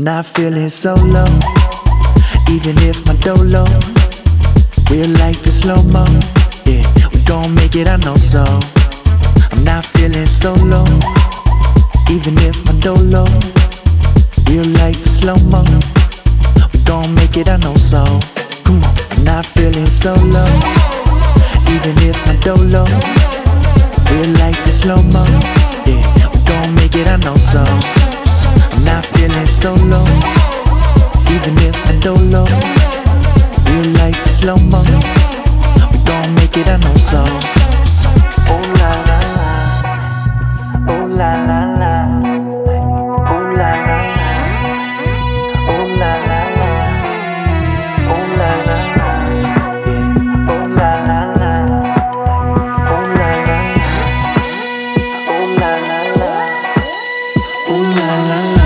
not feeling so low, even if my dough low. Real life is slow-mo, yeah, we gon' make it, I know so. I'm not feeling so low, even if my dough low. Real life is slow-mo, we gon' make it, I know so. Come on, I'm not feeling so low, even if my dough low. Real life is slow-mo, yeah, we gon' make it, I know so. I'm not feeling so low, even if my dough low. Real life is slow-mo, we gon' make it, I know so. Oh la la la, oh la la la, oh la la la, oh la la la, oh la la la, oh la la la, oh la la la, oh la la la, oh la la la.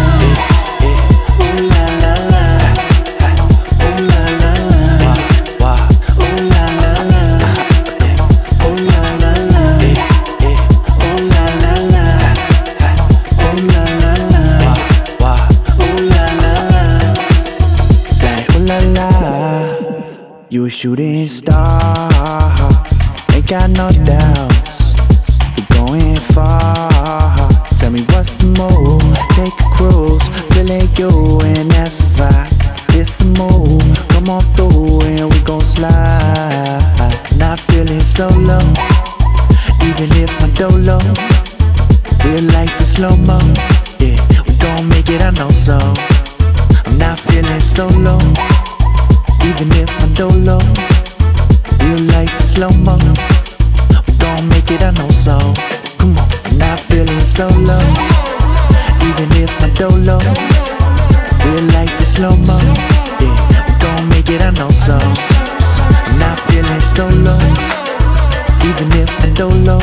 You a shooting star, ain't got no doubts, you're going far. Tell me what's the move, take a cruise, feeling you and that's a vibe. It's a move, come on through and we gon' slide. Not feeling so low, even if my dough low. Real life is slow-mo, yeah, we gon' make it, I know so. I'm not feeling so low, even if my dough low. Real life is slow-mo, we gon' make it, I know so. Come on, I'm not feeling so low, even if my dough low. Real life is slow-mo, yeah, we gon' make it, I know so. I'm not feeling so low, even if my dough low.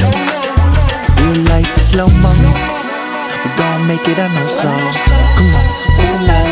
Real life is slow-mo, we gon' make it, I know so. Come on, ooh la